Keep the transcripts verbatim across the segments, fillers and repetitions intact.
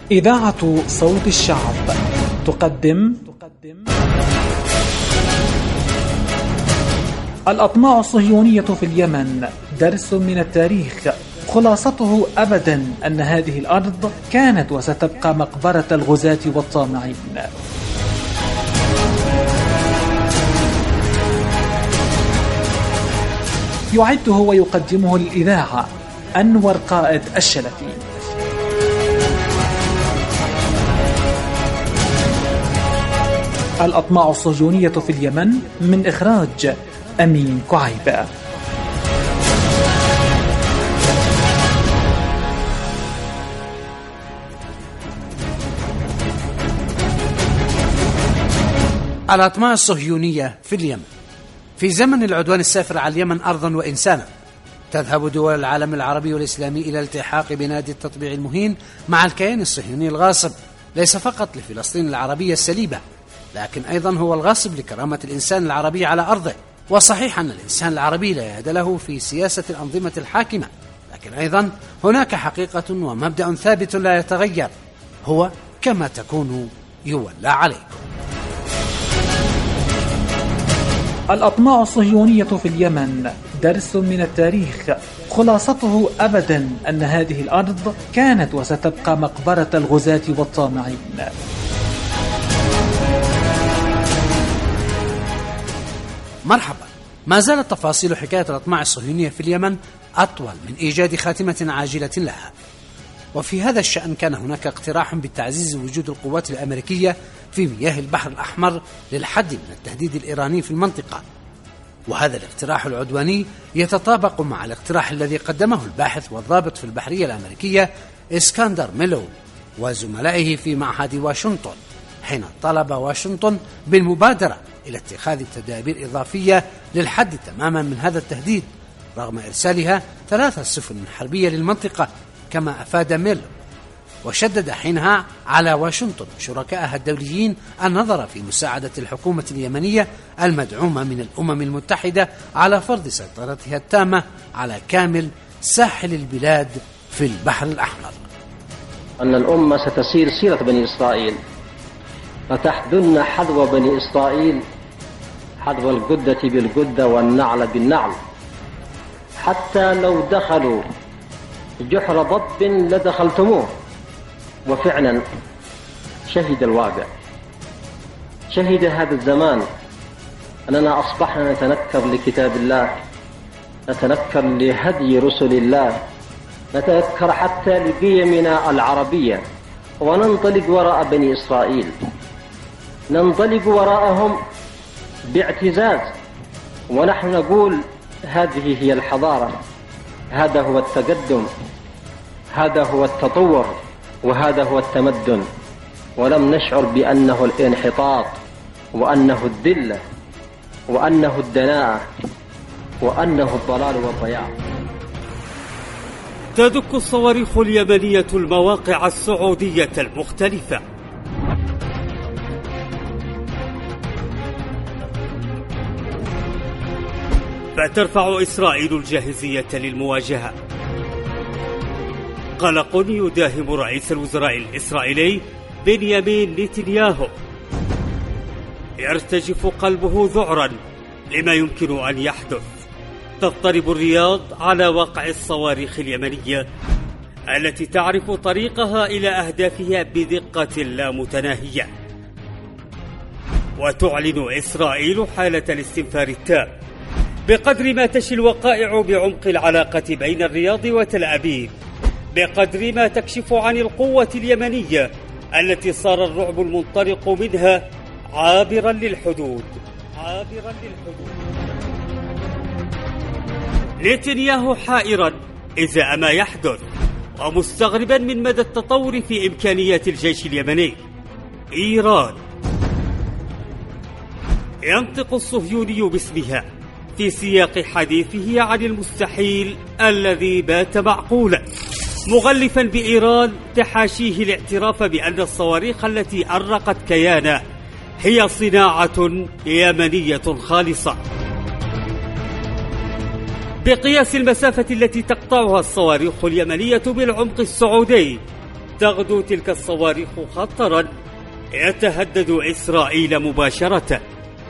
إذاعة صوت الشعب تقدم الأطماع الصهيونية في اليمن، درس من التاريخ. خلاصته أبدا أن هذه الأرض كانت وستبقى مقبرة الغزاة والطامعين. يعده ويقدمه للإذاعة أنور قائد الشلفي. الأطماع الصهيونية في اليمن، من إخراج أمين كعيبة. الأطماع الصهيونية في اليمن. في زمن العدوان السافر على اليمن أرضا وإنسانا، تذهب دول العالم العربي والإسلامي إلى الالتحاق بنادي التطبيع المهين مع الكيان الصهيوني الغاصب، ليس فقط لفلسطين العربية السليبة، لكن أيضا هو الغاصب لكرامة الإنسان العربي على أرضه. وصحيح أن الإنسان العربي لا يد له في سياسة الأنظمة الحاكمة، لكن أيضا هناك حقيقة ومبدأ ثابت لا يتغير، هو كما تكون يولى عليكم. الأطماع الصهيونية في اليمن، درس من التاريخ. خلاصته أبدا أن هذه الأرض كانت وستبقى مقبرة الغزاة والطامعين. مرحبا. ما زالت تفاصيل حكاية الأطماع الصهيونية في اليمن أطول من إيجاد خاتمة عاجلة لها، وفي هذا الشأن كان هناك اقتراح بتعزيز وجود القوات الأمريكية في مياه البحر الأحمر للحد من التهديد الإيراني في المنطقة، وهذا الاقتراح العدواني يتطابق مع الاقتراح الذي قدمه الباحث والضابط في البحرية الأمريكية اسكندر ميلو وزملائه في معهد واشنطن، حين طلب واشنطن بالمبادرة إلى اتخاذ تدابير إضافية للحد تماما من هذا التهديد، رغم إرسالها ثلاث سفن حربية للمنطقة كما أفاد ميلو. وشدد حينها على واشنطن شركائها الدوليين النظر في مساعدة الحكومة اليمنية المدعومة من الأمم المتحدة على فرض سيطرتها التامة على كامل ساحل البلاد في البحر الأحمر. أن الأمة ستسير سيرة بني إسرائيل، فتحذن حذو بني إسرائيل، حذو الجدة بالجدة والنعل بالنعل، حتى لو دخلوا جحر ضب لدخلتموه. وفعلا شهد الواقع، شهد هذا الزمان أننا أصبحنا نتنكر لكتاب الله، نتنكر لهدي رسل الله، نتنكر حتى لقيمنا العربية، وننطلق وراء بني إسرائيل، ننطلق وراءهم باعتزاز، ونحن نقول هذه هي الحضارة، هذا هو التقدم، هذا هو التطور، وهذا هو التمدن، ولم نشعر بأنه الانحطاط، وأنه الذلة، وأنه الدناءة، وأنه الضلال والضياع. تدك الصواريخ اليمنية المواقع السعودية المختلفة، فترفع إسرائيل الجاهزية للمواجهة. قلق يداهم رئيس الوزراء الإسرائيلي بنيامين نتنياهو، يرتجف قلبه ذعرا لما يمكن أن يحدث. تضطرب الرياض على واقع الصواريخ اليمنية التي تعرف طريقها إلى أهدافها بدقة لا متناهية، وتعلن إسرائيل حالة الاستنفار التام بقدر ما تشي الوقائع بعمق العلاقة بين الرياض وتل أبيب، بقدر ما تكشف عن القوة اليمنية التي صار الرعب المنطلق منها عابرا للحدود عابرا للحدود. نتنياهو حائرا إزاء ما يحدث، ومستغربا من مدى التطور في إمكانيات الجيش اليمني. إيران، ينطق الصهيوني باسمها في سياق حديثه عن المستحيل الذي بات معقولا، مغلفا بإيران تحاشيه الاعتراف بأن الصواريخ التي أرقت كيانه هي صناعة يمنية خالصة. بقياس المسافة التي تقطعها الصواريخ اليمنية بالعمق السعودي، تغدو تلك الصواريخ خطرا يتهدد إسرائيل مباشرة،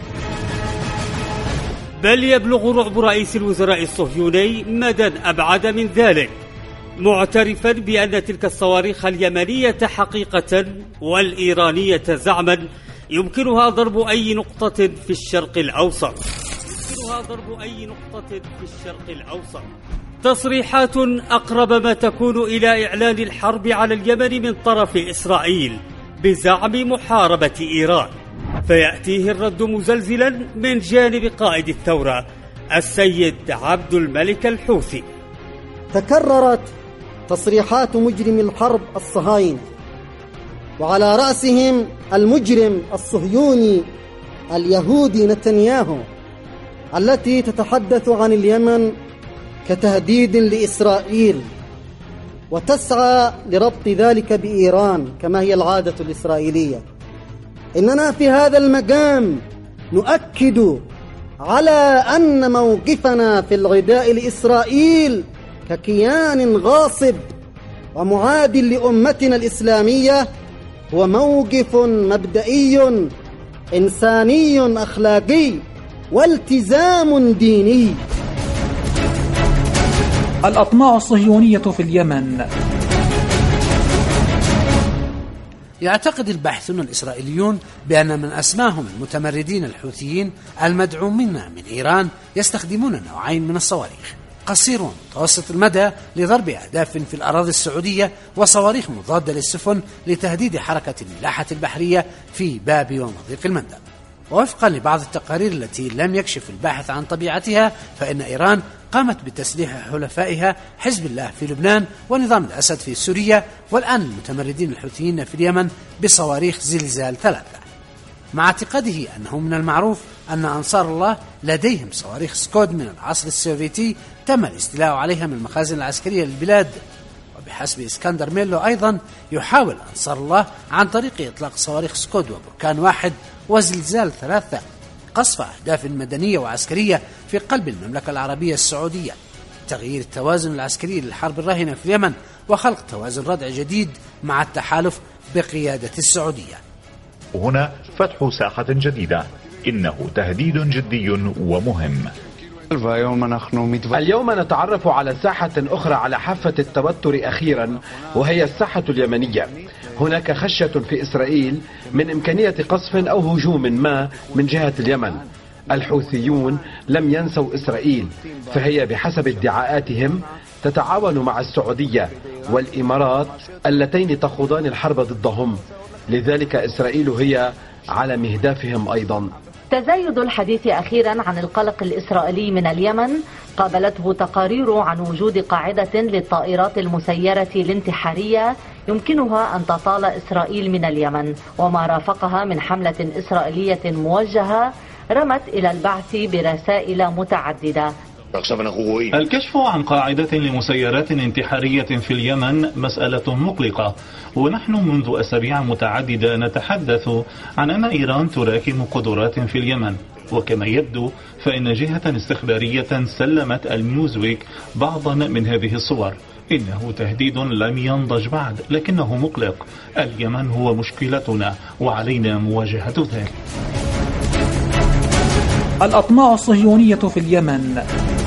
بل يبلغ رعب رئيس الوزراء الصهيوني مدى أبعد من ذلك، معترفا بأن تلك الصواريخ اليمنية حقيقة والإيرانية زعما يمكنها ضرب أي نقطة في الشرق الأوسط يمكنها ضرب أي نقطة في الشرق الأوسط. تصريحات أقرب ما تكون إلى إعلان الحرب على اليمن من طرف إسرائيل بزعم محاربة إيران، فيأتيه الرد مزلزلا من جانب قائد الثورة السيد عبد الملك الحوثي. تكررت تصريحات مجرم الحرب الصهاينة وعلى رأسهم المجرم الصهيوني اليهودي نتنياهو التي تتحدث عن اليمن كتهديد لإسرائيل وتسعى لربط ذلك بإيران كما هي العادة الإسرائيلية. إننا في هذا المقام نؤكد على أن موقفنا في العداء لإسرائيل ككيان غاصب ومعاد لأمتنا الإسلامية هو موقف مبدئي إنساني أخلاقي والتزام ديني. الأطماع الصهيونية في اليمن. يعتقد الباحثون الإسرائيليون بأن من أسماهم المتمردين الحوثيين المدعومين من إيران يستخدمون نوعين من الصواريخ: قصير ومتوسط المدى لضرب أهداف في الأراضي السعودية، وصواريخ مضادة للسفن لتهديد حركة الملاحة البحرية في باب ومضيق المندب. ووفقا لبعض التقارير التي لم يكشف الباحث عن طبيعتها، فإن إيران قامت بتسليح حلفائها حزب الله في لبنان ونظام الأسد في سوريا، والآن المتمردين الحوثيين في اليمن بصواريخ زلزال ثلاثة، مع اعتقاده أنه من المعروف أن أنصار الله لديهم صواريخ سكود من العصر السوفيتي تم الاستيلاء عليها من المخازن العسكرية للبلاد. وبحسب إسكندر ميلو أيضا يحاول أنصار الله عن طريق إطلاق صواريخ سكود وبركان واحد وزلزال ثلاثة قصف أهداف مدنية وعسكرية في قلب المملكة العربية السعودية، تغيير التوازن العسكري للحرب الراهنة في اليمن وخلق توازن ردع جديد مع التحالف بقيادة السعودية. هنا فتح ساحة جديدة، إنه تهديد جدي ومهم. اليوم نتعرف على ساحة أخرى على حافة التوتر أخيرا، وهي الساحة اليمنية. هناك خشية في إسرائيل من إمكانية قصف أو هجوم ما من جهة اليمن. الحوثيون لم ينسوا إسرائيل، فهي بحسب ادعاءاتهم تتعاون مع السعودية والإمارات اللتين تخوضان الحرب ضدهم، لذلك إسرائيل هي على مهدافهم أيضا. تزايد الحديث أخيرا عن القلق الإسرائيلي من اليمن قابلته تقارير عن وجود قاعدة للطائرات المسيرة الانتحارية يمكنها أن تطال إسرائيل من اليمن، وما رافقها من حملة إسرائيلية موجهة رمت إلى البعث برسائل متعددة. الكشف عن قاعدة لمسيرات انتحارية في اليمن مسألة مقلقة، ونحن منذ أسابيع متعددة نتحدث عن أن إيران تراكم قدرات في اليمن، وكما يبدو فإن جهة استخبارية سلمت النيوزويك بعضا من هذه الصور. إنه تهديد لم ينضج بعد، لكنه مقلق. اليمن هو مشكلتنا وعلينا مواجهة ذلك. الأطماع الصهيونية في اليمن.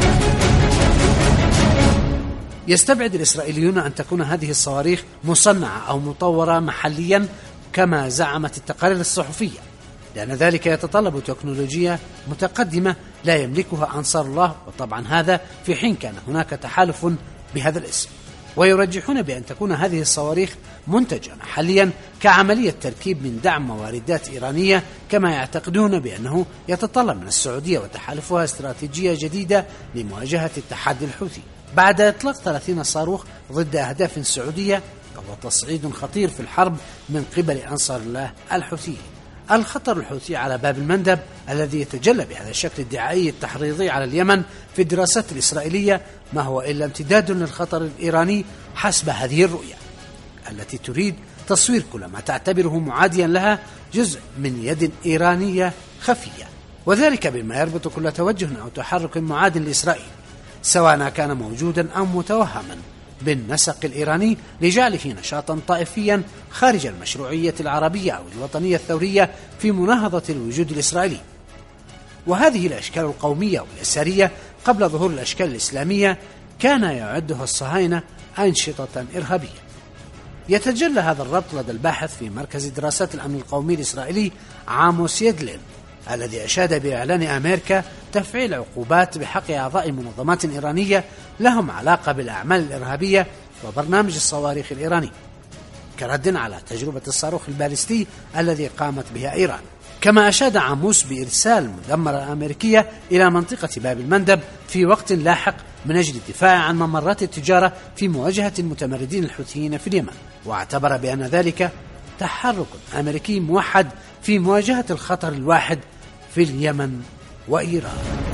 يستبعد الإسرائيليون أن تكون هذه الصواريخ مصنعة أو مطورة محليا كما زعمت التقارير الصحفية، لأن ذلك يتطلب تكنولوجيا متقدمة لا يملكها أنصار الله، وطبعا هذا في حين كان هناك تحالف بهذا الاسم. ويرجحون بأن تكون هذه الصواريخ منتجة محليا كعملية تركيب من دعم مواردات إيرانية، كما يعتقدون بأنه يتطلب من السعودية وتحالفها استراتيجية جديدة لمواجهة التحدي الحوثي. بعد إطلاق ثلاثين صاروخ ضد أهداف سعودية، وهو تصعيد خطير في الحرب من قبل أنصار الله الحوثي. الخطر الحوثي على باب المندب الذي يتجلى بهذا الشكل الدعائي التحريضي على اليمن في الدراسات الإسرائيلية ما هو إلا امتداد للخطر الإيراني حسب هذه الرؤية التي تريد تصوير كل ما تعتبره معاديا لها جزء من يد إيرانية خفية، وذلك بما يربط كل توجه أو تحرك معاد لإسرائيل سواء كان موجودا أو متوهما بالنسق الإيراني لجعله نشاطا طائفيا خارج المشروعية العربية أو الوطنية الثورية في مناهضة الوجود الإسرائيلي. وهذه الأشكال القومية واليسارية قبل ظهور الأشكال الإسلامية كان يعدها الصهاينة أنشطة إرهابية. يتجلى هذا الربط لدى الباحث في مركز دراسات الأمن القومي الإسرائيلي عاموس يدلين، الذي أشاد بإعلان أمريكا تفعيل عقوبات بحق أعضاء منظمات إيرانية لهم علاقة بالأعمال الإرهابية وبرنامج الصواريخ الإيراني، كرد على تجربة الصاروخ البالستي الذي قامت بها إيران. كما أشاد عاموس بإرسال مدمرة أمريكية إلى منطقة باب المندب في وقت لاحق من أجل الدفاع عن ممرات التجارة في مواجهة المتمردين الحوثيين في اليمن، واعتبر بأن ذلك تحرك أمريكي موحد في مواجهة الخطر الواحد في اليمن وإيران.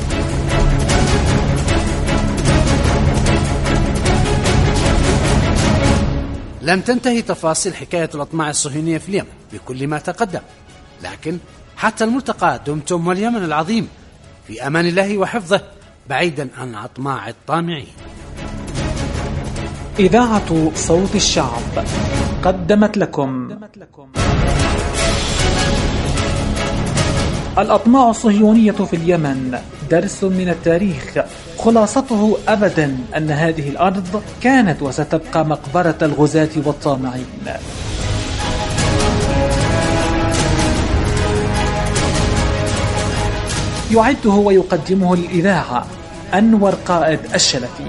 لم تنتهي تفاصيل حكاية الأطماع الصهيونية في اليمن بكل ما تقدم، لكن حتى الملتقى دمتم واليمن العظيم في أمان الله وحفظه بعيدا عن أطماع الطامعين. إذاعة صوت الشعب قدمت لكم الأطماع الصهيونية في اليمن، درس من التاريخ. خلاصته أبدا أن هذه الأرض كانت وستبقى مقبرة الغزاة والطامعين. يعده ويقدمه للإذاعة أنور قائد الشلفي.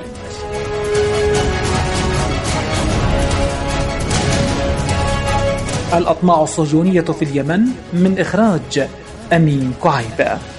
الأطماع الصهيونية في اليمن من إخراج أمين كعيبة.